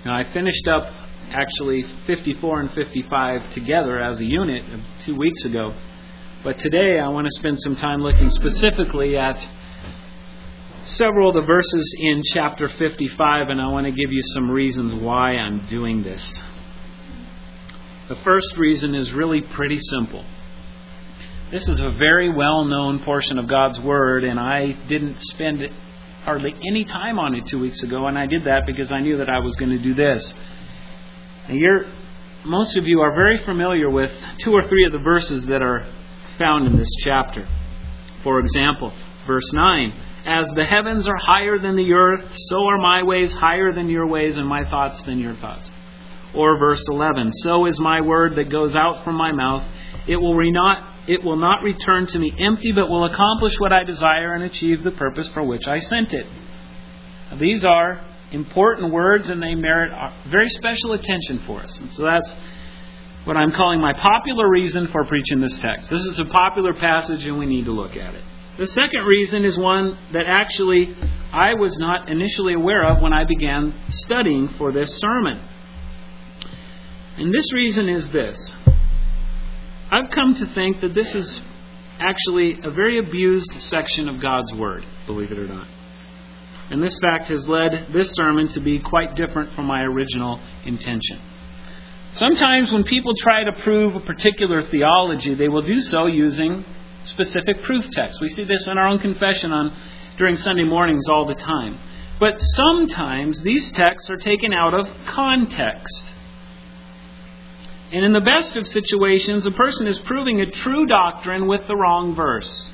Now, I finished up actually 54 and 55 together as a unit 2 weeks ago. But today I want to spend some time looking specifically at several of the verses in chapter 55, and I want to give you some reasons why I'm doing this. The first reason is really pretty simple. This is a very well-known portion of God's Word, and I didn't spend hardly any time on it 2 weeks ago, and I did that because I knew that I was going to do this. And most of you are very familiar with 2 or 3 of the verses that are found in this chapter. For example, verse 9, "As the heavens are higher than the earth, so are my ways higher than your ways, and my thoughts than your thoughts." Or verse 11, "So is my word that goes out from my mouth. It will not return to me empty, but will accomplish what I desire and achieve the purpose for which I sent it." Now, these are important words, and they merit very special attention for us. And so that's what I'm calling my popular reason for preaching this text. This is a popular passage, and we need to look at it. The second reason is one that actually I was not initially aware of when I began studying for this sermon. And this reason is this. I've come to think that this is actually a very abused section of God's Word, believe it or not. And this fact has led this sermon to be quite different from my original intention. Sometimes when people try to prove a particular theology, they will do so using specific proof texts. We see this in our own confession during Sunday mornings all the time. But sometimes these texts are taken out of context. And in the best of situations, a person is proving a true doctrine with the wrong verse.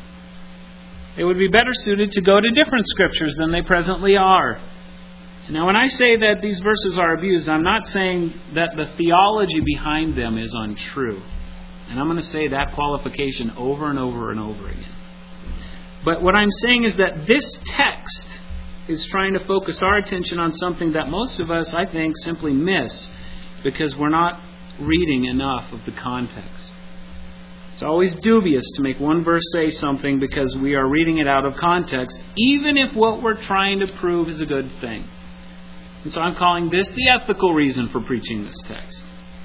It would be better suited to go to different scriptures than they presently are. Now, when I say that these verses are abused, I'm not saying that the theology behind them is untrue. And I'm going to say that qualification over and over and over again. But what I'm saying is that this text is trying to focus our attention on something that most of us, I think, simply miss because we're not reading enough of the context. It's always dubious to make one verse say something because we are reading it out of context, even if what we're trying to prove is a good thing. And so I'm calling this the ethical reason for preaching this text.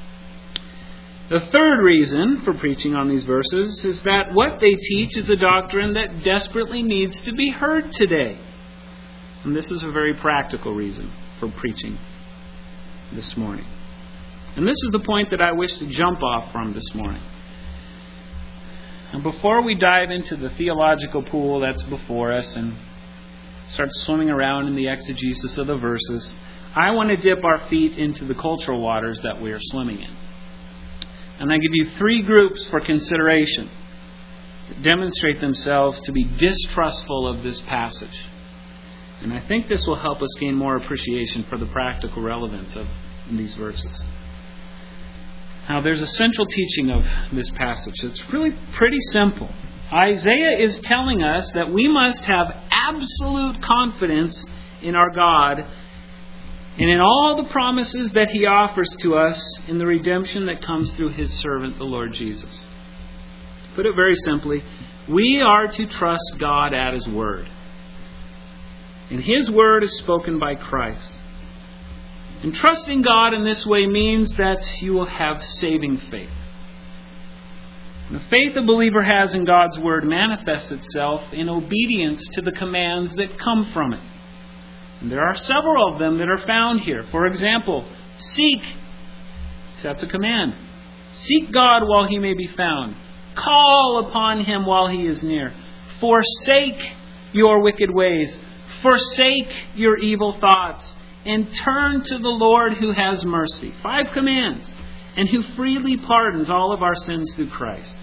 The third reason for preaching on these verses is that what they teach is a doctrine that desperately needs to be heard today. And this is a very practical reason for preaching this morning. And this is the point that I wish to jump off from this morning. And before we dive into the theological pool that's before us and start swimming around in the exegesis of the verses, I want to dip our feet into the cultural waters that we are swimming in. And I give you 3 groups for consideration that demonstrate themselves to be distrustful of this passage. And I think this will help us gain more appreciation for the practical relevance of these verses. Now, there's a central teaching of this passage. It's really pretty simple. Isaiah is telling us that we must have absolute confidence in our God and in all the promises that He offers to us in the redemption that comes through His servant, the Lord Jesus. To put it very simply, we are to trust God at His Word. And His Word is spoken by Christ. And trusting God in this way means that you will have saving faith. And the faith a believer has in God's Word manifests itself in obedience to the commands that come from it. And there are several of them that are found here. For example, seek. That's a command. Seek God while He may be found. Call upon Him while He is near. Forsake your wicked ways. Forsake your evil thoughts. And turn to the Lord who has mercy. 5 commands. And who freely pardons all of our sins through Christ.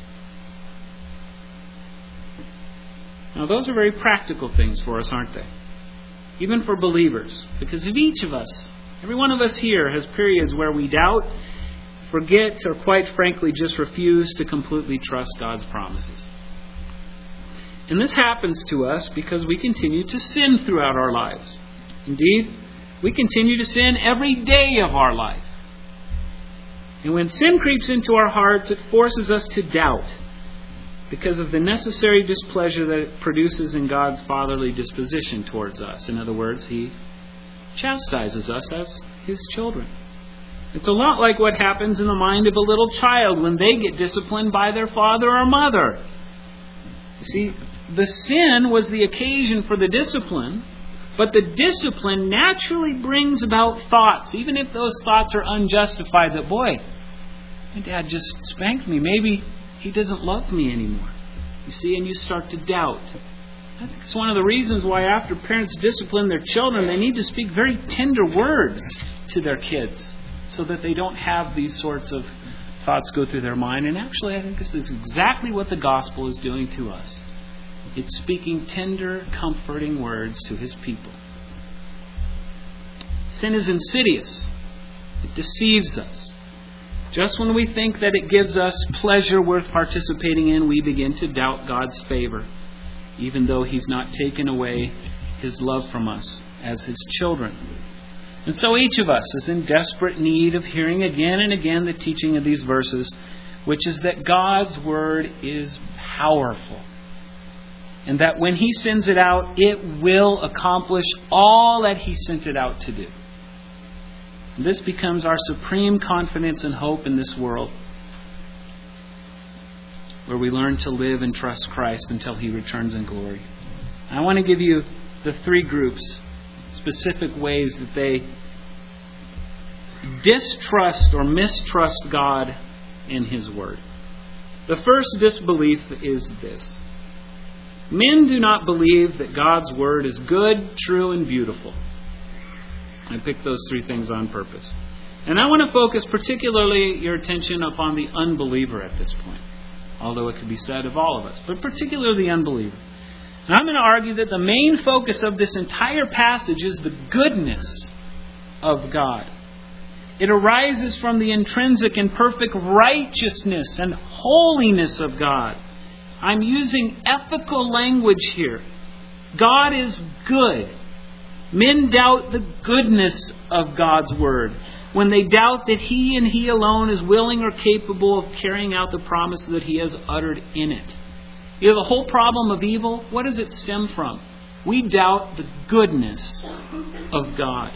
Now, those are very practical things for us, aren't they? Even for believers. Because of each of us, every one of us here has periods where we doubt, forget, or quite frankly just refuse to completely trust God's promises. And this happens to us because we continue to sin throughout our lives. Indeed, we continue to sin every day of our life. And when sin creeps into our hearts, it forces us to doubt because of the necessary displeasure that it produces in God's fatherly disposition towards us. In other words, He chastises us as His children. It's a lot like what happens in the mind of a little child when they get disciplined by their father or mother. You see, the sin was the occasion for the discipline, but the discipline naturally brings about thoughts, even if those thoughts are unjustified, that, boy, my dad just spanked me. Maybe he doesn't love me anymore. You see, and you start to doubt. I think it's one of the reasons why after parents discipline their children, they need to speak very tender words to their kids so that they don't have these sorts of thoughts go through their mind. And actually, I think this is exactly what the gospel is doing to us. It's speaking tender, comforting words to His people. Sin is insidious. It deceives us. Just when we think that it gives us pleasure worth participating in, we begin to doubt God's favor, even though He's not taken away His love from us as His children. And so each of us is in desperate need of hearing again and again the teaching of these verses, which is that God's Word is powerful. And that when He sends it out, it will accomplish all that He sent it out to do. And this becomes our supreme confidence and hope in this world, where we learn to live and trust Christ until He returns in glory. I want to give you the three groups, specific ways that they distrust or mistrust God and His Word. The first disbelief is this. Men do not believe that God's Word is good, true, and beautiful. I picked those three things on purpose. And I want to focus particularly your attention upon the unbeliever at this point. Although it could be said of all of us, but particularly the unbeliever. And I'm going to argue that the main focus of this entire passage is the goodness of God. It arises from the intrinsic and perfect righteousness and holiness of God. I'm using ethical language here. God is good. Men doubt the goodness of God's Word when they doubt that He and He alone is willing or capable of carrying out the promise that He has uttered in it. You know, the whole problem of evil, what does it stem from? We doubt the goodness of God.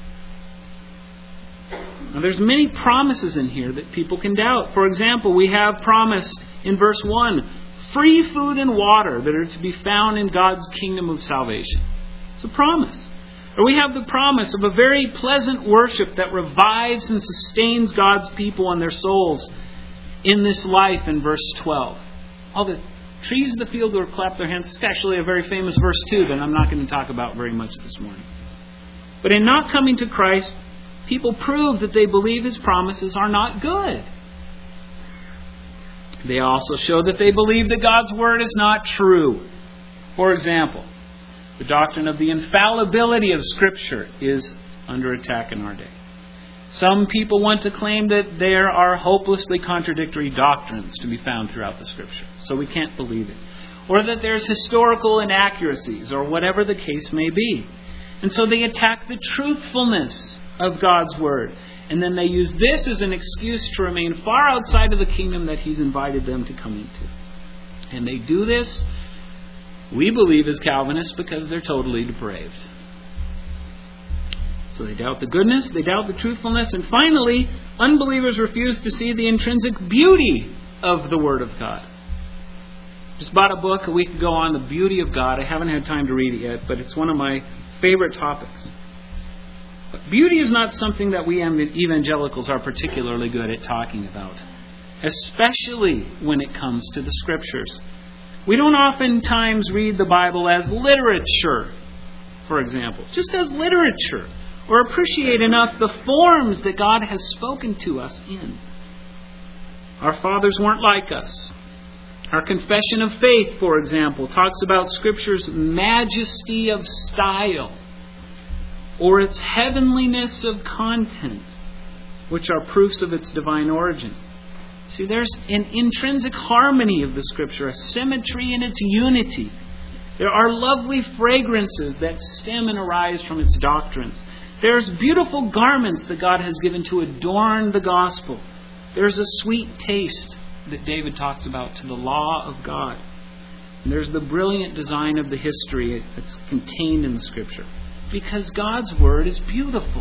Now, there's many promises in here that people can doubt. For example, we have promised in verse 1, free food and water that are to be found in God's kingdom of salvation. It's a promise. Or we have the promise of a very pleasant worship that revives and sustains God's people and their souls in this life in verse 12. All the trees of the field will clap their hands. It's actually a very famous verse too that I'm not going to talk about very much this morning. But in not coming to Christ, people prove that they believe His promises are not good. They also show that they believe that God's Word is not true. For example, the doctrine of the infallibility of Scripture is under attack in our day. Some people want to claim that there are hopelessly contradictory doctrines to be found throughout the Scripture, so we can't believe it. Or that there's historical inaccuracies, or whatever the case may be. And so they attack the truthfulness of God's Word. And then they use this as an excuse to remain far outside of the kingdom that He's invited them to come into. And they do this, we believe, as Calvinists, because they're totally depraved. So they doubt the goodness, they doubt the truthfulness, and finally, unbelievers refuse to see the intrinsic beauty of the Word of God. Just bought a book a week ago on the beauty of God. I haven't had time to read it yet, but it's one of my favorite topics. But beauty is not something that we evangelicals are particularly good at talking about, especially when it comes to the Scriptures. We don't oftentimes read the Bible as literature, for example, just as literature, or appreciate enough the forms that God has spoken to us in. Our fathers weren't like us. Our confession of faith, for example, talks about Scripture's majesty of style, or its heavenliness of content, which are proofs of its divine origin. See, there's an intrinsic harmony of the Scripture, a symmetry in its unity. There are lovely fragrances that stem and arise from its doctrines. There's beautiful garments that God has given to adorn the gospel. There's a sweet taste that David talks about to the law of God. And there's the brilliant design of the history that's contained in the Scripture. Because God's Word is beautiful.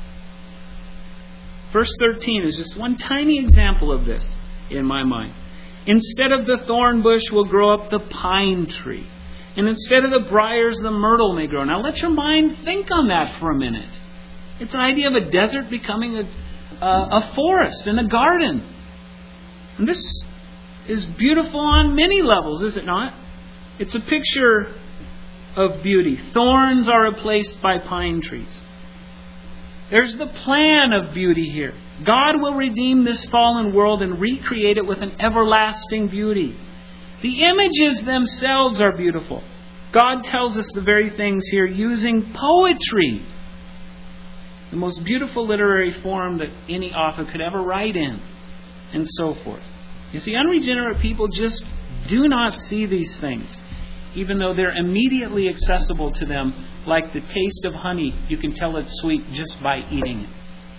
Verse 13 is just one tiny example of this in my mind. Instead of the thorn bush will grow up the pine tree. And instead of the briars, the myrtle may grow. Now let your mind think on that for a minute. It's an idea of a desert becoming a forest and a garden. And this is beautiful on many levels, is it not? It's a picture of beauty. Thorns are replaced by pine trees. There's the plan of beauty here. God will redeem this fallen world and recreate it with an everlasting beauty. The images themselves are beautiful. God tells us the very things here using poetry. The most beautiful literary form that any author could ever write in. And so forth. You see, unregenerate people just do not see these things. Even though they're immediately accessible to them, like the taste of honey, you can tell it's sweet just by eating it.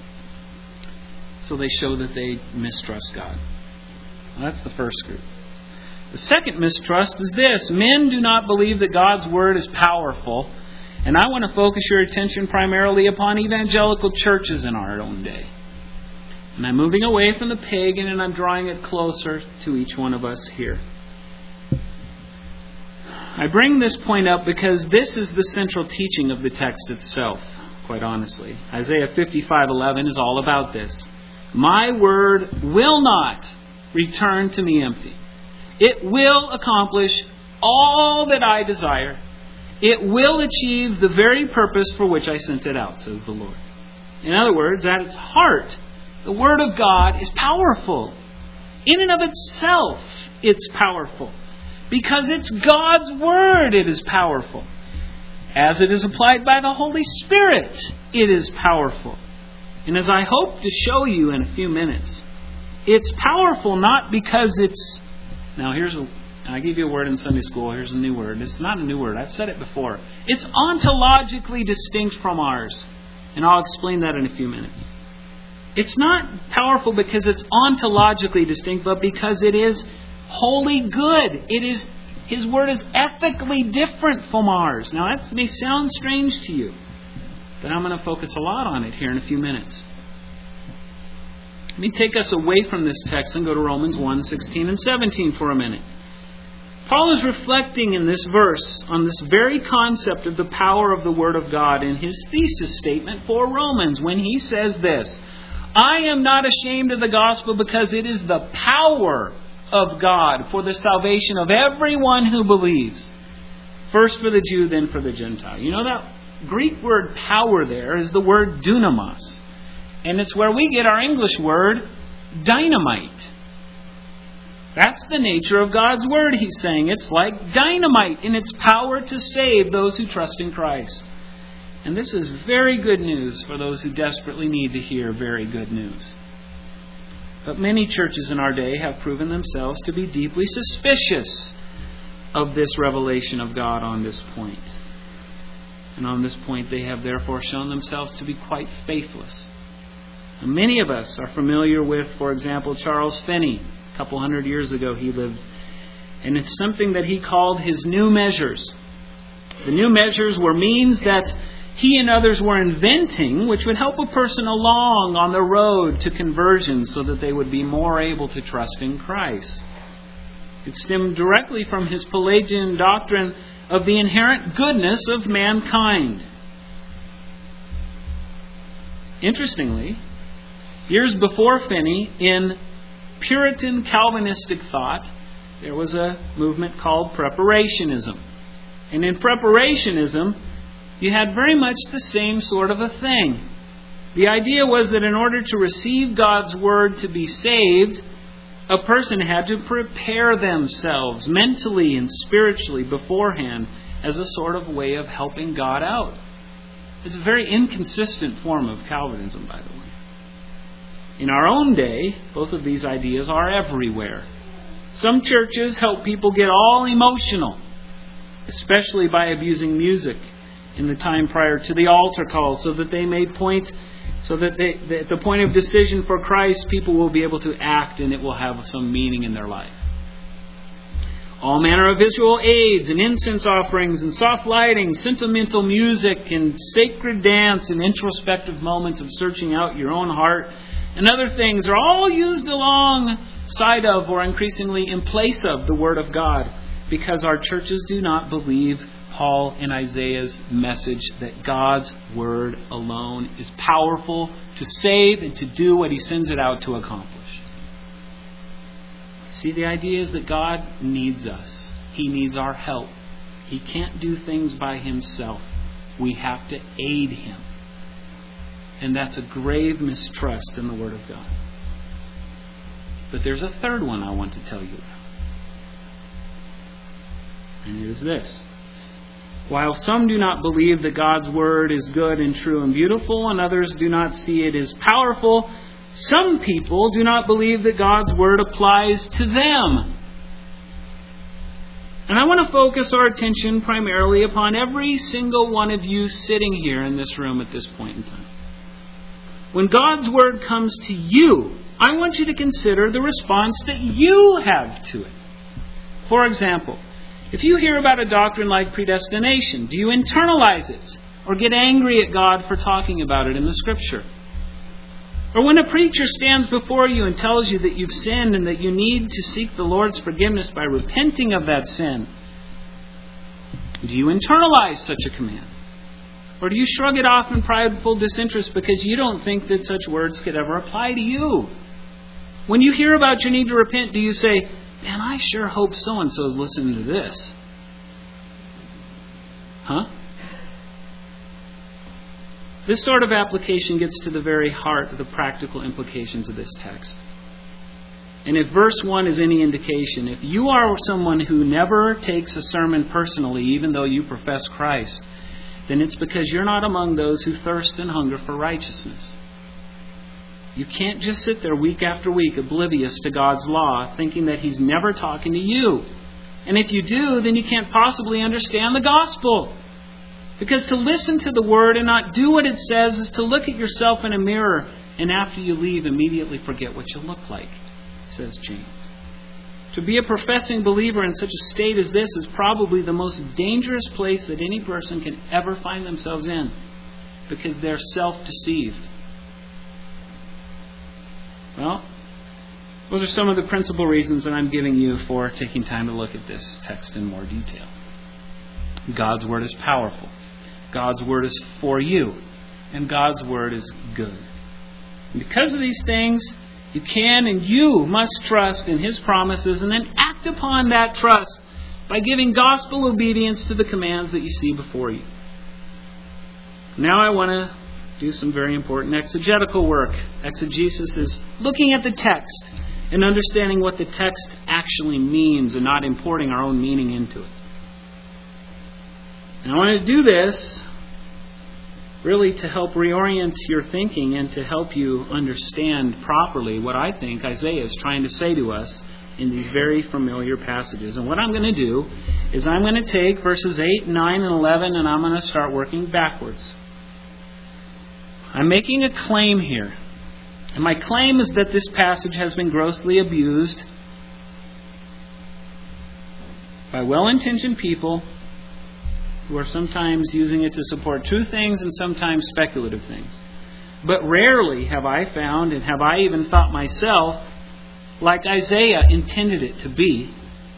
So they show that they mistrust God. Well, that's the first group. The second mistrust is this. Men do not believe that God's Word is powerful. And I want to focus your attention primarily upon evangelical churches in our own day. And I'm moving away from the pagan and I'm drawing it closer to each one of us here. I bring this point up because this is the central teaching of the text itself, quite honestly. Isaiah 55:11 is all about this. My word will not return to me empty. It will accomplish all that I desire. It will achieve the very purpose for which I sent it out, says the Lord. In other words, at its heart, the Word of God is powerful. In and of itself, it's powerful. Because it's God's Word, it is powerful. As it is applied by the Holy Spirit, it is powerful. And as I hope to show you in a few minutes, it's powerful not because it's... Now I gave you a word in Sunday school. Here's a new word. It's not a new word. I've said it before. It's ontologically distinct from ours. And I'll explain that in a few minutes. It's not powerful because it's ontologically distinct, but because it is wholly good. His Word is ethically different from ours. Now that may sound strange to you, but I'm going to focus a lot on it here in a few minutes. Let me take us away from this text and go to Romans 1:16 and 17 for a minute. Paul is reflecting in this verse on this very concept of the power of the Word of God in his thesis statement for Romans when he says this, I am not ashamed of the gospel because it is the power of God for the salvation of everyone who believes. First for the Jew, then for the Gentile. You know that Greek word power there is the word dunamis. And it's where we get our English word dynamite. That's the nature of God's Word, he's saying. It's like dynamite in its power to save those who trust in Christ. And this is very good news for those who desperately need to hear very good news. But many churches in our day have proven themselves to be deeply suspicious of this revelation of God on this point. And on this point they have therefore shown themselves to be quite faithless. And many of us are familiar with, for example, Charles Finney. A couple hundred years ago he lived. And it's something that he called his new measures. The new measures were means that he and others were inventing which would help a person along on the road to conversion so that they would be more able to trust in Christ. It stemmed directly from his Pelagian doctrine of the inherent goodness of mankind. Interestingly, years before Finney, in Puritan Calvinistic thought, there was a movement called Preparationism. And in Preparationism, you had very much the same sort of a thing. The idea was that in order to receive God's Word to be saved, a person had to prepare themselves mentally and spiritually beforehand as a sort of way of helping God out. It's a very inconsistent form of Calvinism, by the way. In our own day, both of these ideas are everywhere. Some churches help people get all emotional, especially by abusing music in the time prior to the altar call, so that they may point, so that at the point of decision for Christ, people will be able to act and it will have some meaning in their life. all manner of visual aids and incense offerings and soft lighting, sentimental music and sacred dance and introspective moments of searching out your own heart and other things are all used alongside of or increasingly in place of the Word of God, because our churches do not believe Paul and Isaiah's message that God's Word alone is powerful to save and to do what He sends it out to accomplish. See, the idea is that God needs us. He needs our help. He can't do things by Himself. We have to aid Him. And that's a grave mistrust in the Word of God. But there's a third one I want to tell you about. And it is this. While some do not believe that God's Word is good and true and beautiful, and others do not see it as powerful, some people do not believe that God's Word applies to them. And I want to focus our attention primarily upon every single one of you sitting here in this room at this point in time. When God's Word comes to you, I want you to consider the response that you have to it. For example, if you hear about a doctrine like predestination, do you internalize it or get angry at God for talking about it in the Scripture? Or when a preacher stands before you and tells you that you've sinned and that you need to seek the Lord's forgiveness by repenting of that sin, do you internalize such a command? Or do you shrug it off in prideful disinterest because you don't think that such words could ever apply to you? When you hear about your need to repent, do you say, "Man, I sure hope so-and-so is listening to this"? Huh? This sort of application gets to the very heart of the practical implications of this text. And if verse 1 is any indication, if you are someone who never takes a sermon personally, even though you profess Christ, then it's because you're not among those who thirst and hunger for righteousness. You can't just sit there week after week oblivious to God's law, thinking that He's never talking to you. And if you do, then you can't possibly understand the gospel. Because to listen to the Word and not do what it says is to look at yourself in a mirror and after you leave immediately forget what you look like, says James. To be a professing believer in such a state as this is probably the most dangerous place that any person can ever find themselves in, because they're self-deceived. Well, those are some of the principal reasons that I'm giving you for taking time to look at this text in more detail. God's Word is powerful. God's Word is for you. And God's Word is good. And because of these things, you can and you must trust in His promises and then act upon that trust by giving gospel obedience to the commands that you see before you. Now I want to do some very important exegetical work. Exegesis is looking at the text and understanding what the text actually means and not importing our own meaning into it. And I want to do this really to help reorient your thinking and to help you understand properly what I think Isaiah is trying to say to us in these very familiar passages. And what I'm going to do is I'm going to take verses 8, 9, and 11 and I'm going to start working backwards. I'm making a claim here. And my claim is that this passage has been grossly abused by well-intentioned people who are sometimes using it to support true things and sometimes speculative things. But rarely have I found, and have I even thought myself, like Isaiah intended it to be,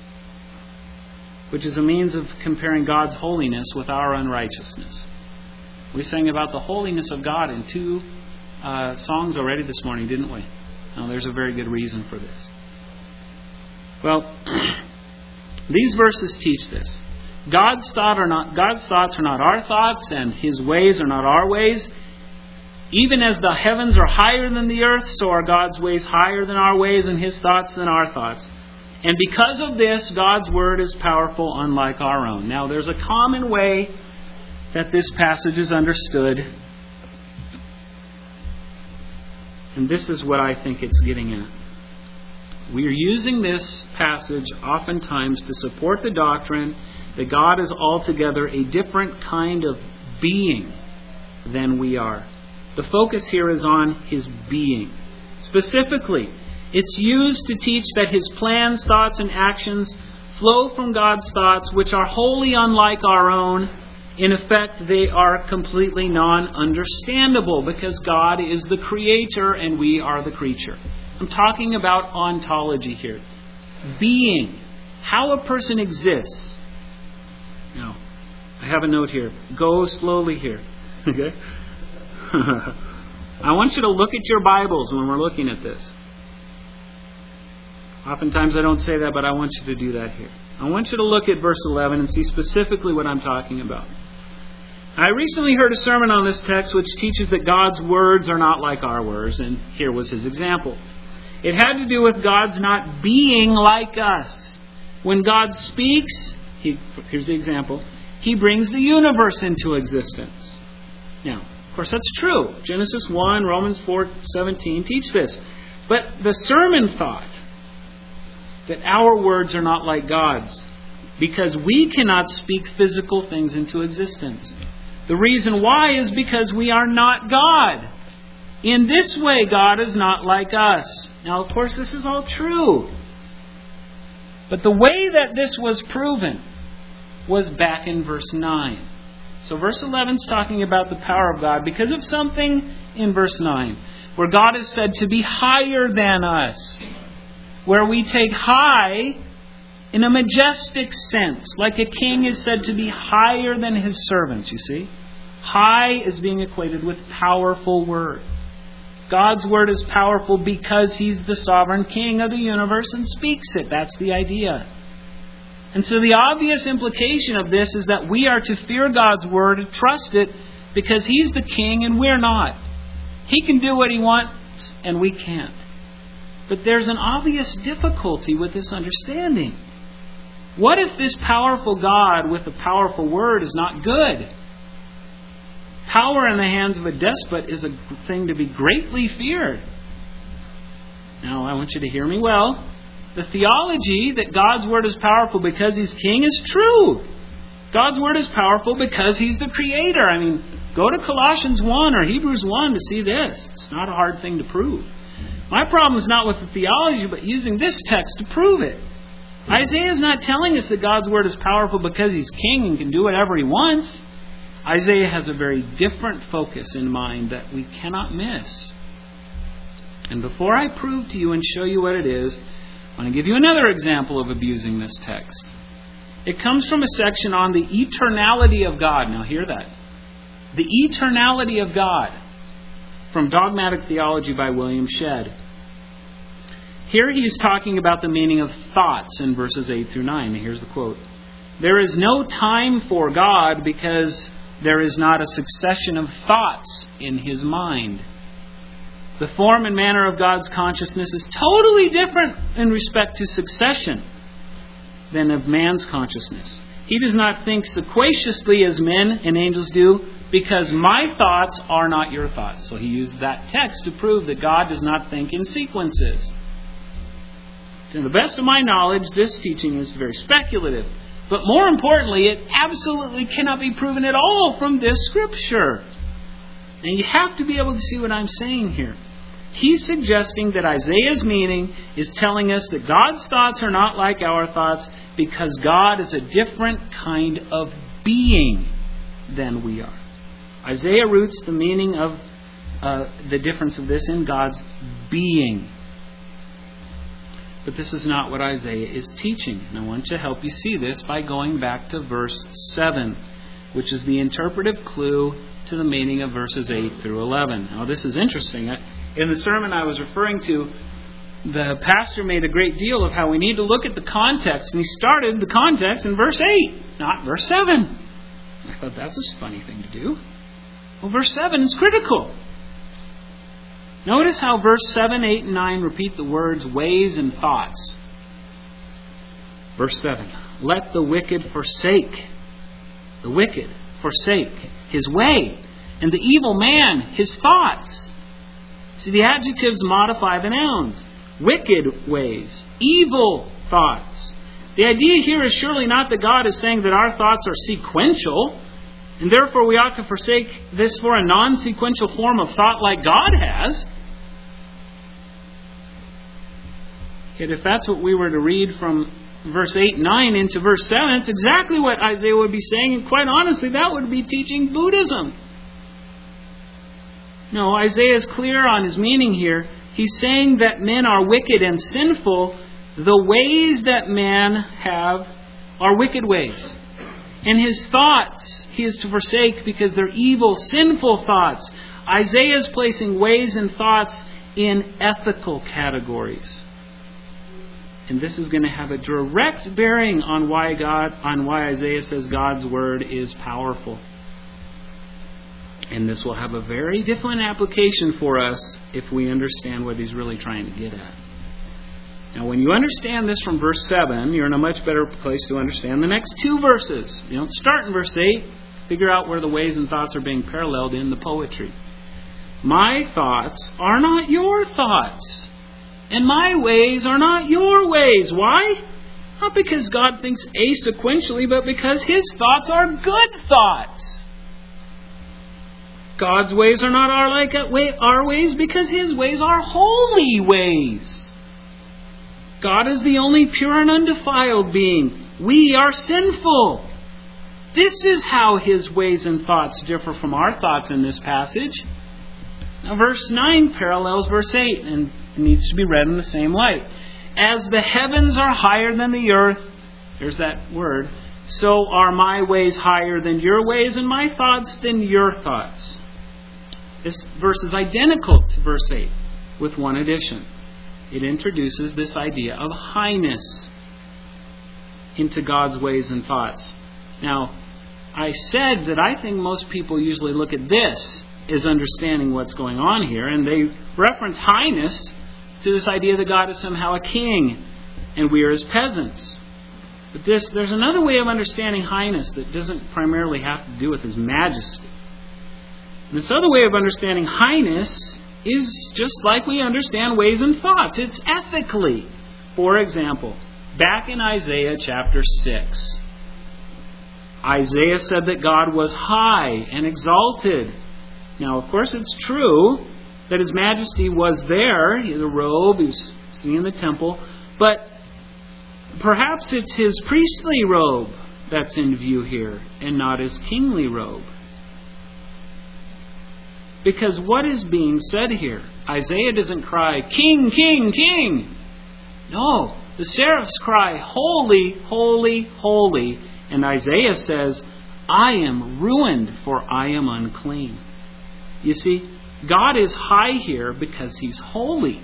which is a means of comparing God's holiness with our unrighteousness. We sang about the holiness of God in 2 songs already this morning, didn't we? Now, there's a very good reason for this. Well, these verses teach this. God's thoughts are not our thoughts, and His ways are not our ways. Even as the heavens are higher than the earth, so are God's ways higher than our ways, and His thoughts than our thoughts. And because of this, God's Word is powerful, unlike our own. Now, there's a common way that this passage is understood. And this is what I think it's getting at. We are using this passage oftentimes to support the doctrine that God is altogether a different kind of being than we are. The focus here is on His being. Specifically, it's used to teach that His plans, thoughts, and actions flow from God's thoughts, which are wholly unlike our own. In effect, they are completely non-understandable because God is the creator and we are the creature. I'm talking about ontology here. Being. How a person exists. Now, I have a note here. Go slowly here. Okay? I want you to look at your Bibles when we're looking at this. Oftentimes I don't say that, but I want you to do that here. I want you to look at verse 11 and see specifically what I'm talking about. I recently heard a sermon on this text which teaches that God's words are not like our words, and here was his example. It had to do with God's not being like us. When God speaks, here's the example, He brings the universe into existence. Now, of course, that's true. Genesis 1, Romans 4:17 teach this. But the sermon thought that our words are not like God's because we cannot speak physical things into existence. The reason why is because we are not God. In this way, God is not like us. Now, of course, this is all true. But the way that this was proven was back in verse 9. So verse 11 is talking about the power of God because of something in verse 9, where God is said to be higher than us, where we take high in a majestic sense, like a king is said to be higher than his servants, you see. High is being equated with powerful word. God's word is powerful because He's the sovereign king of the universe and speaks it. That's the idea. And so the obvious implication of this is that we are to fear God's word and trust it because He's the king and we're not. He can do what He wants and we can't. But there's an obvious difficulty with this understanding. What if this powerful God with a powerful word is not good? Power in the hands of a despot is a thing to be greatly feared. Now, I want you to hear me well. The theology that God's word is powerful because He's king is true. God's word is powerful because He's the creator. I mean, go to Colossians 1 or Hebrews 1 to see this. It's not a hard thing to prove. My problem is not with the theology, but using this text to prove it. Isaiah is not telling us that God's word is powerful because He's king and can do whatever He wants. Isaiah has a very different focus in mind that we cannot miss. And before I prove to you and show you what it is, I want to give you another example of abusing this text. It comes from a section on the eternality of God. Now hear that. The eternality of God, from Dogmatic Theology by William Shedd. Here he is talking about the meaning of thoughts in verses 8 through 9. Here's the quote. There is no time for God because there is not a succession of thoughts in His mind. The form and manner of God's consciousness is totally different in respect to succession than of man's consciousness. He does not think sequatiously as men and angels do because my thoughts are not your thoughts. So he used that text to prove that God does not think in sequences. To the best of my knowledge, this teaching is very speculative. But more importantly, it absolutely cannot be proven at all from this Scripture. And you have to be able to see what I'm saying here. He's suggesting that Isaiah's meaning is telling us that God's thoughts are not like our thoughts because God is a different kind of being than we are. Isaiah roots the meaning of the difference of this in God's being. But this is not what Isaiah is teaching. And I want to help you see this by going back to verse 7, which is the interpretive clue to the meaning of verses 8 through 11. Now, this is interesting. In the sermon I was referring to, the pastor made a great deal of how we need to look at the context. And he started the context in verse 8, not verse 7. I thought that's a funny thing to do. Well, verse 7 is critical. Notice how verse 7, 8, and 9 repeat the words ways and thoughts. Verse 7. Let the wicked forsake his way, and the evil man his thoughts. See, the adjectives modify the nouns. Wicked ways, evil thoughts. The idea here is surely not that God is saying that our thoughts are sequential, and therefore we ought to forsake this for a non-sequential form of thought like God has. Yet if that's what we were to read from verse 8 and 9 into verse 7, it's exactly what Isaiah would be saying, and quite honestly, that would be teaching Buddhism. No, Isaiah is clear on his meaning here. He's saying that men are wicked and sinful. The ways that men have are wicked ways. And his thoughts he is to forsake because they're evil, sinful thoughts. Isaiah is placing ways and thoughts in ethical categories. And this is going to have a direct bearing on why Isaiah says God's word is powerful. And this will have a very different application for us if we understand what he's really trying to get at. Now, when you understand this from verse 7, you're in a much better place to understand the next two verses. You don't start in verse 8. Figure out where the ways and thoughts are being paralleled in the poetry. My thoughts are not your thoughts, and my ways are not your ways. Why? Not because God thinks asequentially, but because His thoughts are good thoughts. God's ways are not our ways because His ways are holy ways. God is the only pure and undefiled being. We are sinful. This is how His ways and thoughts differ from our thoughts in this passage. Now, verse 9 parallels verse 8 and it needs to be read in the same light. As the heavens are higher than the earth, there's that word, so are my ways higher than your ways and my thoughts than your thoughts. This verse is identical to verse 8 with one addition. It introduces this idea of highness into God's ways and thoughts. Now, I said that I think most people usually look at this as understanding what's going on here, and they reference highness to this idea that God is somehow a king and we are His peasants. But there's another way of understanding highness that doesn't primarily have to do with His majesty. And this other way of understanding highness is just like we understand ways and thoughts. It's ethically. For example, back in Isaiah chapter 6, Isaiah said that God was high and exalted. Now, of course, it's true that His majesty was there. He had a robe, He was seen in the temple. But perhaps it's His priestly robe that's in view here and not His kingly robe. Because what is being said here? Isaiah doesn't cry, King, King, King. No, the seraphs cry, Holy, Holy, Holy. And Isaiah says, I am ruined, for I am unclean. You see, God is high here because He's holy.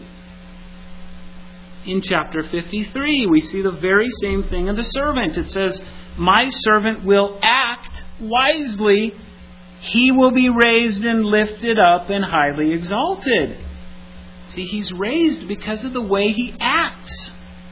In chapter 53, we see the very same thing of the servant. It says, my servant will act wisely. He will be raised and lifted up and highly exalted. See, He's raised because of the way He acts.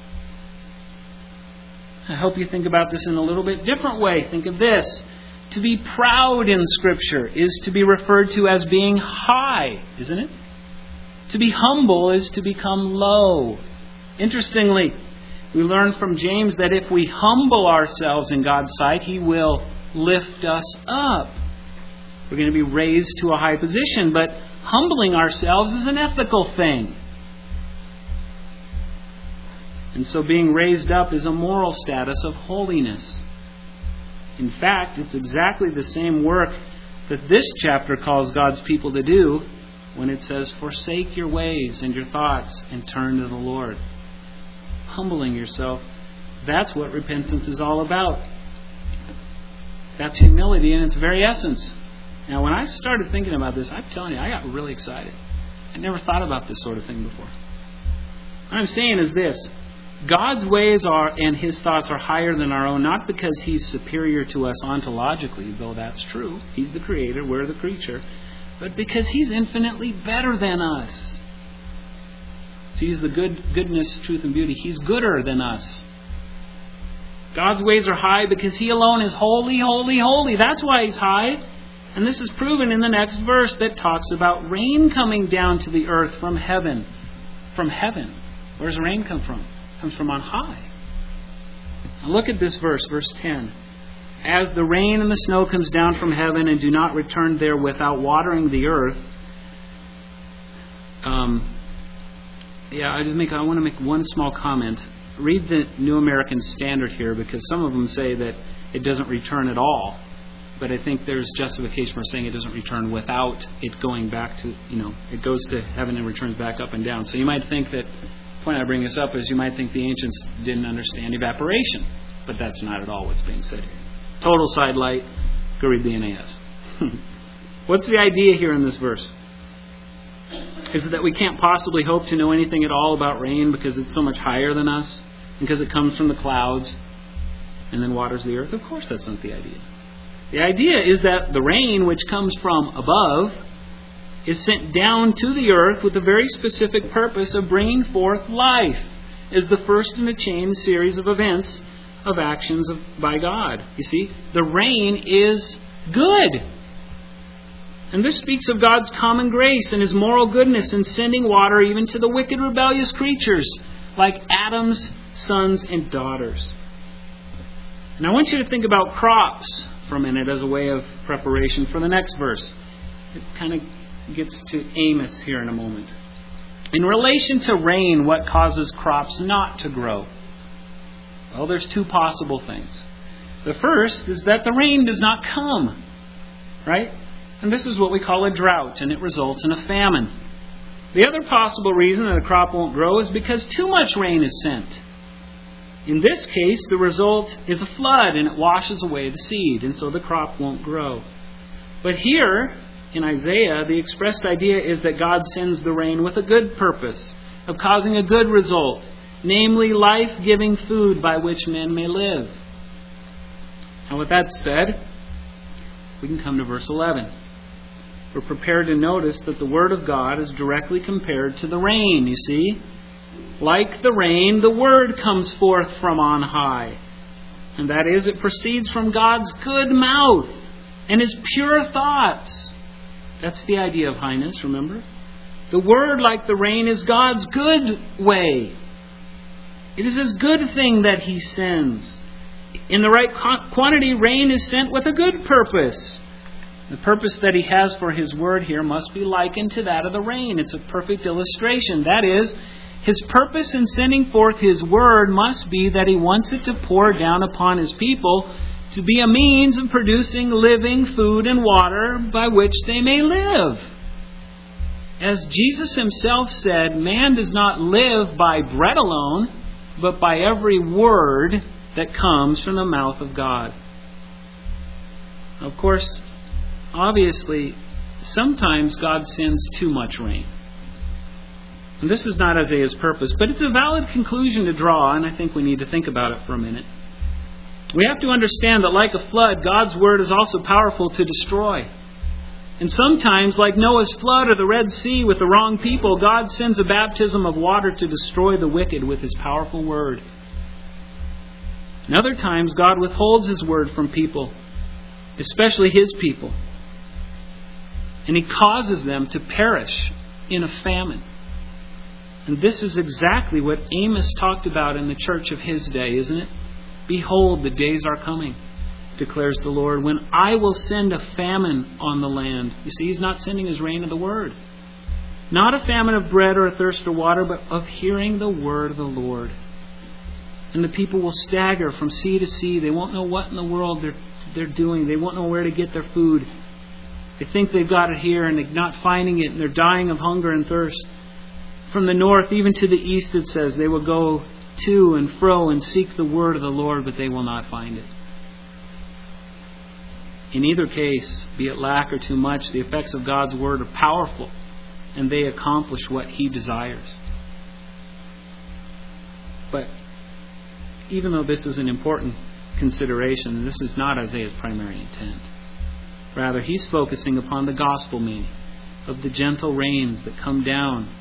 I hope you think about this in a little bit different way. Think of this. To be proud in Scripture is to be referred to as being high, isn't it? To be humble is to become low. Interestingly, we learn from James that if we humble ourselves in God's sight, He will lift us up. We're going to be raised to a high position, but humbling ourselves is an ethical thing. And so being raised up is a moral status of holiness. In fact, it's exactly the same work that this chapter calls God's people to do when it says, forsake your ways and your thoughts and turn to the Lord. Humbling yourself, that's what repentance is all about. That's humility in its very essence. Now, when I started thinking about this, I'm telling you, I got really excited. I never thought about this sort of thing before. What I'm saying is this. God's ways are and His thoughts are higher than our own, not because He's superior to us ontologically, though that's true. He's the creator, we're the creature. But because He's infinitely better than us. To use the goodness, truth, and beauty, He's gooder than us. God's ways are high because He alone is holy, holy, holy. That's why He's high. And this is proven in the next verse that talks about rain coming down to the earth from heaven. From heaven. Where does rain come from? It comes from on high. Now look at this verse, verse 10. As the rain and the snow comes down from heaven and do not return there without watering the earth. I want to make one small comment read the New American Standard here, because some of them say that it doesn't return at all. But I think there's justification for saying it doesn't return without it going back to, it goes to heaven and returns back up and down. So you might think that, the point I bring this up is you might think the ancients didn't understand evaporation. But that's not at all what's being said here. Total sidelight, go read the NAS. What's the idea here in this verse? Is it that we can't possibly hope to know anything at all about rain because it's so much higher than us? Because it comes from the clouds and then waters the earth? Of course that's not the idea. The idea is that the rain which comes from above is sent down to the earth with a very specific purpose of bringing forth life as the first in a chain series of events, of actions by God. You see, the rain is good. And this speaks of God's common grace and His moral goodness in sending water even to the wicked, rebellious creatures like Adam's sons and daughters. And I want you to think about crops for a minute as a way of preparation for the next verse. It kind of gets to Amos here in a moment. In relation to rain, what causes crops not to grow? Well, there's two possible things. The first is that the rain does not come, right? And this is what we call a drought, and it results in a famine. The other possible reason that a crop won't grow is because too much rain is sent. In this case, the result is a flood, and it washes away the seed, and so the crop won't grow. But here, in Isaiah, the expressed idea is that God sends the rain with a good purpose, of causing a good result, namely life-giving food by which men may live. Now with that said, we can come to verse 11. We're prepared to notice that the Word of God is directly compared to the rain, you see. Like the rain, the Word comes forth from on high. And that is, it proceeds from God's good mouth and His pure thoughts. That's the idea of highness, remember? The Word, like the rain, is God's good way. It is His good thing that He sends. In the right quantity, rain is sent with a good purpose. The purpose that He has for His Word here must be likened to that of the rain. It's a perfect illustration. That is, His purpose in sending forth His Word must be that He wants it to pour down upon His people to be a means of producing living food and water by which they may live. As Jesus Himself said, man does not live by bread alone, but by every word that comes from the mouth of God. Of course, obviously, sometimes God sends too much rain. And this is not Isaiah's purpose, but it's a valid conclusion to draw, and I think we need to think about it for a minute. We have to understand that like a flood, God's Word is also powerful to destroy. And sometimes, like Noah's flood or the Red Sea with the wrong people, God sends a baptism of water to destroy the wicked with His powerful Word. And other times, God withholds His Word from people, especially His people. And He causes them to perish in a famine. And this is exactly what Amos talked about in the church of his day, isn't it? Behold, the days are coming, declares the Lord, when I will send a famine on the land. You see, He's not sending His rain of the Word. Not a famine of bread or a thirst for water, but of hearing the word of the Lord. And the people will stagger from sea to sea. They won't know what in the world they're doing. They won't know where to get their food. They think they've got it here and they're not finding it, and they're dying of hunger and thirst. From the north even to the east, it says, they will go to and fro and seek the word of the Lord, but they will not find it. In either case, be it lack or too much, the effects of God's Word are powerful, and they accomplish what He desires. But even though this is an important consideration, this is not Isaiah's primary intent. Rather, he's focusing upon the gospel meaning of the gentle rains that come down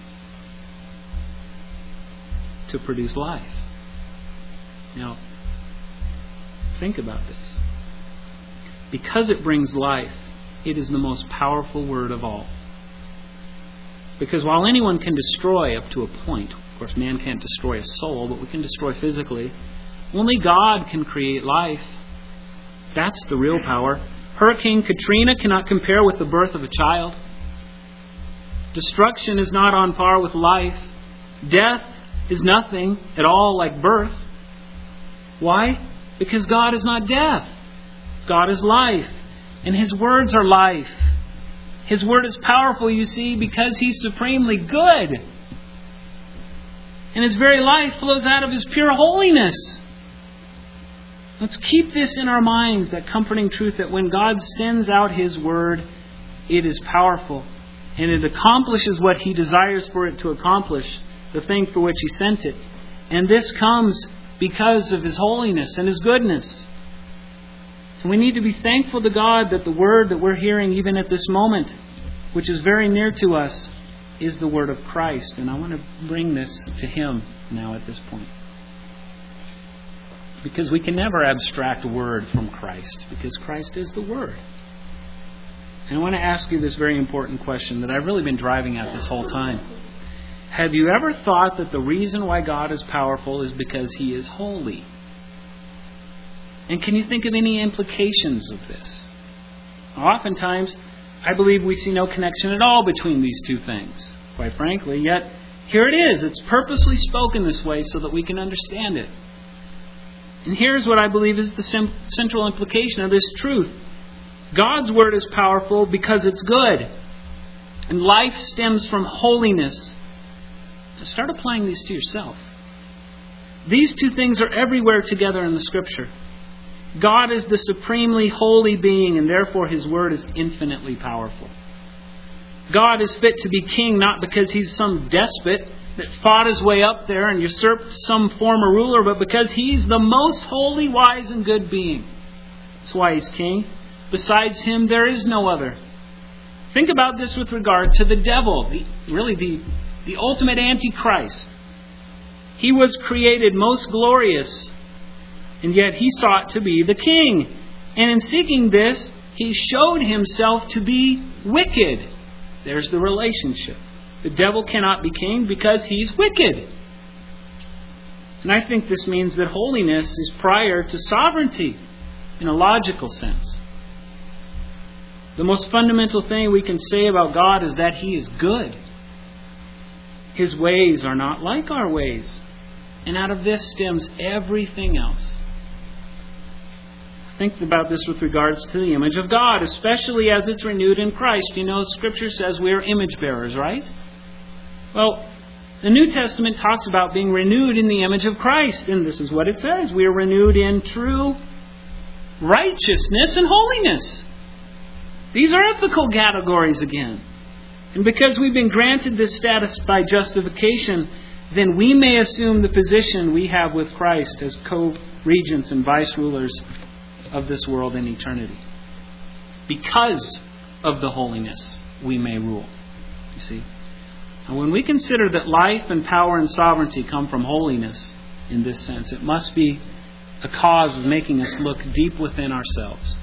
to produce life. Now, think about this. Because it brings life, it is the most powerful word of all. Because while anyone can destroy up to a point, of course man can't destroy a soul, but we can destroy physically, only God can create life. That's the real power. Hurricane Katrina cannot compare with the birth of a child. Destruction is not on par with life. Death is nothing at all like birth. Why? Because God is not death. God is life. And His words are life. His Word is powerful, you see, because He's supremely good. And His very life flows out of His pure holiness. Let's keep this in our minds, that comforting truth that when God sends out His Word, it is powerful. And it accomplishes what He desires for it to accomplish, the thing for which He sent it. And this comes because of His holiness and His goodness. And we need to be thankful to God that the Word that we're hearing even at this moment, which is very near to us, is the Word of Christ. And I want to bring this to Him now at this point. Because we can never abstract a word from Christ, because Christ is the Word. And I want to ask you this very important question that I've really been driving at this whole time. Have you ever thought that the reason why God is powerful is because He is holy? And can you think of any implications of this? Oftentimes, I believe we see no connection at all between these two things, quite frankly. Yet, here it is. It's purposely spoken this way so that we can understand it. And here's what I believe is the central implication of this truth. God's Word is powerful because it's good. And life stems from holiness. Now start applying these to yourself. These two things are everywhere together in the Scripture. God is the supremely holy being, and therefore His Word is infinitely powerful. God is fit to be king not because He's some despot that fought his way up there and usurped some former ruler, but because He's the most holy, wise, and good being. That's why He's king. Besides Him, there is no other. Think about this with regard to the devil, the ultimate Antichrist. He was created most glorious, and yet he sought to be the king. And in seeking this, he showed himself to be wicked. There's the relationship. The devil cannot be king because he's wicked. And I think this means that holiness is prior to sovereignty in a logical sense. The most fundamental thing we can say about God is that He is good. His ways are not like our ways. And out of this stems everything else. Think about this with regards to the image of God, especially as it's renewed in Christ. You know, Scripture says we are image bearers, right? Well, the New Testament talks about being renewed in the image of Christ. And this is what it says. We are renewed in true righteousness and holiness. These are ethical categories again. And because we've been granted this status by justification, then we may assume the position we have with Christ as co-regents and vice-rulers of this world in eternity. Because of the holiness, we may rule. You see? And when we consider that life and power and sovereignty come from holiness in this sense, it must be a cause of making us look deep within ourselves.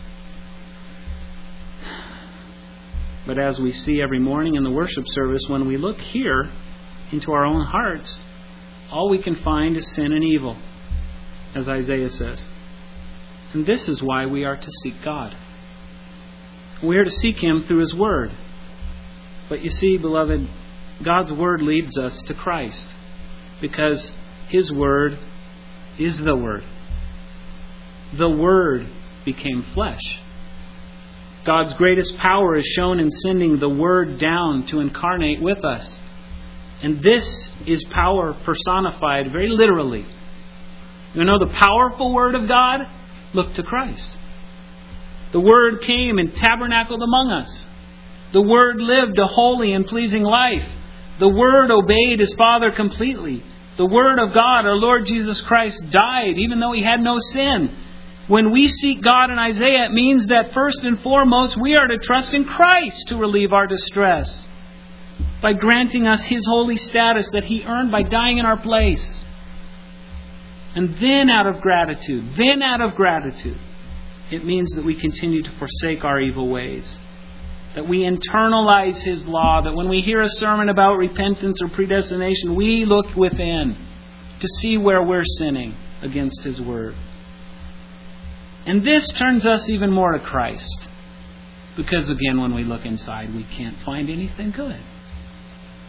But as we see every morning in the worship service, when we look here into our own hearts, all we can find is sin and evil, as Isaiah says. And this is why we are to seek God. We are to seek Him through His Word. But you see, beloved, God's Word leads us to Christ, because His Word is the Word. The Word became flesh. God's greatest power is shown in sending the Word down to incarnate with us. And this is power personified very literally. You know the powerful Word of God? Look to Christ. The Word came and tabernacled among us. The Word lived a holy and pleasing life. The Word obeyed His Father completely. The Word of God, our Lord Jesus Christ, died even though He had no sin. When we seek God in Isaiah, it means that first and foremost we are to trust in Christ to relieve our distress by granting us His holy status that He earned by dying in our place. And then out of gratitude, it means that we continue to forsake our evil ways. That we internalize His law. That when we hear a sermon about repentance or predestination, we look within to see where we're sinning against His Word. And this turns us even more to Christ. Because again, when we look inside, we can't find anything good.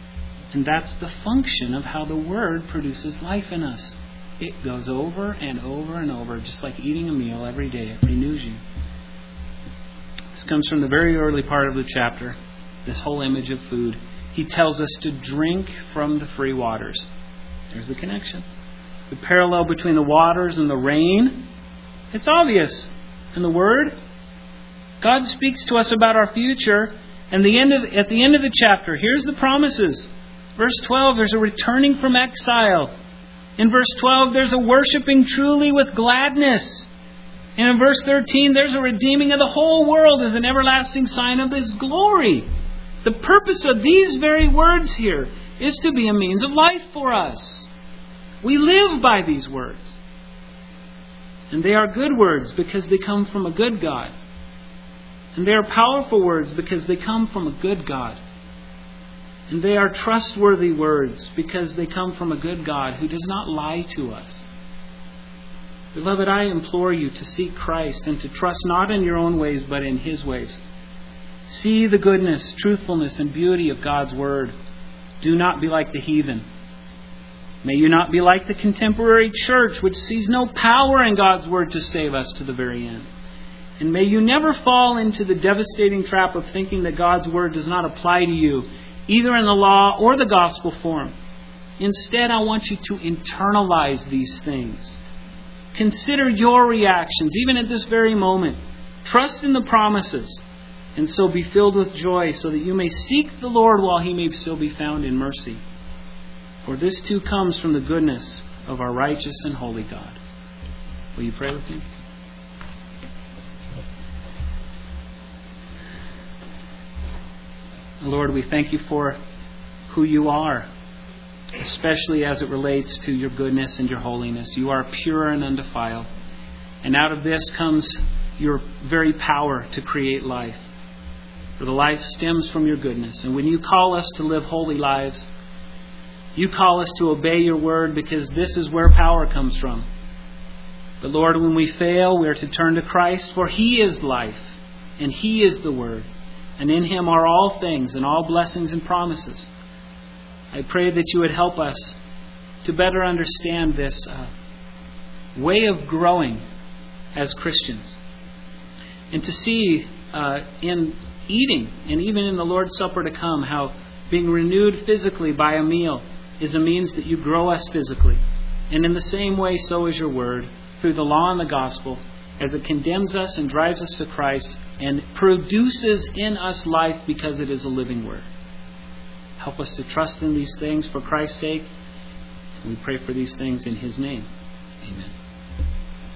And that's the function of how the Word produces life in us. It goes over and over and over, just like eating a meal every day. It renews you. This comes from the very early part of the chapter, this whole image of food. He tells us to drink from the free waters. There's the connection. The parallel between the waters and the rain, it's obvious. In the Word, God speaks to us about our future. And at the end of the chapter, here's the promises. Verse 12, there's a returning from exile. In verse 12, there's a worshiping truly with gladness. And in verse 13, there's a redeeming of the whole world as an everlasting sign of His glory. The purpose of these very words here is to be a means of life for us. We live by these words. And they are good words because they come from a good God. And they are powerful words because they come from a good God. And they are trustworthy words because they come from a good God who does not lie to us. Beloved, I implore you to seek Christ and to trust not in your own ways but in His ways. See the goodness, truthfulness, and beauty of God's Word. Do not be like the heathen. May you not be like the contemporary church, which sees no power in God's Word to save us to the very end. And may you never fall into the devastating trap of thinking that God's Word does not apply to you, either in the law or the gospel form. Instead, I want you to internalize these things. Consider your reactions, even at this very moment. Trust in the promises, and so be filled with joy, so that you may seek the Lord while He may still be found in mercy. For this too comes from the goodness of our righteous and holy God. Will you pray with me? Lord, we thank You for who You are, especially as it relates to Your goodness and Your holiness. You are pure and undefiled. And out of this comes Your very power to create life. For the life stems from Your goodness. And when You call us to live holy lives, You call us to obey Your word, because this is where power comes from. But Lord, when we fail, we are to turn to Christ, for He is life and He is the Word. And in Him are all things and all blessings and promises. I pray that You would help us to better understand this way of growing as Christians. And to see in eating, and even in the Lord's Supper to come, how being renewed physically by a meal is a means that You grow us physically. And in the same way, so is Your Word, through the law and the gospel, as it condemns us and drives us to Christ and produces in us life because it is a living Word. Help us to trust in these things for Christ's sake. And we pray for these things in His name. Amen.